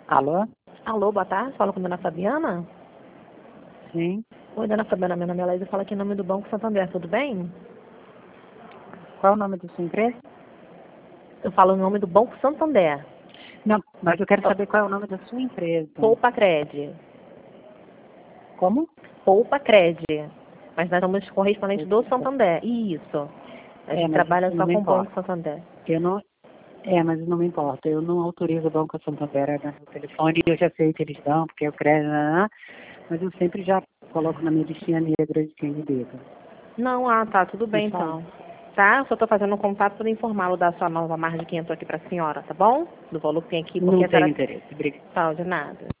Alô? Alô, boa tarde. Fala com a dona Fabiana? Sim. Oi, dona Fabiana. Meu nome é Laís. Eu falo aqui em nome do Banco Santander. Tudo bem? Qual é o nome da sua empresa? Eu falo em nome do Banco Santander. Não, mas eu quero saber qual é o nome da sua empresa. Poupa Cred. Como? Poupa Cred. Mas nós somos correspondentes do Santander. Isso. A gente Mas trabalha isso não só me com o Banco importa. Santander. Eu não... mas não me importa. Eu não autorizo o Banco Santander a dar meu telefone. Eu já sei que eles dão, porque eu creio, mas eu sempre já coloco na minha listinha negra de quem me deva. Não, tá. Tudo bem, Me fala. então. Tá? Eu só estou fazendo um contato para informá-lo da sua nova margem que entrou aqui para a senhora, tá bom? Do valor que tem aqui, porque Não a tenho senhora... interesse. Obrigada. Tá, de nada.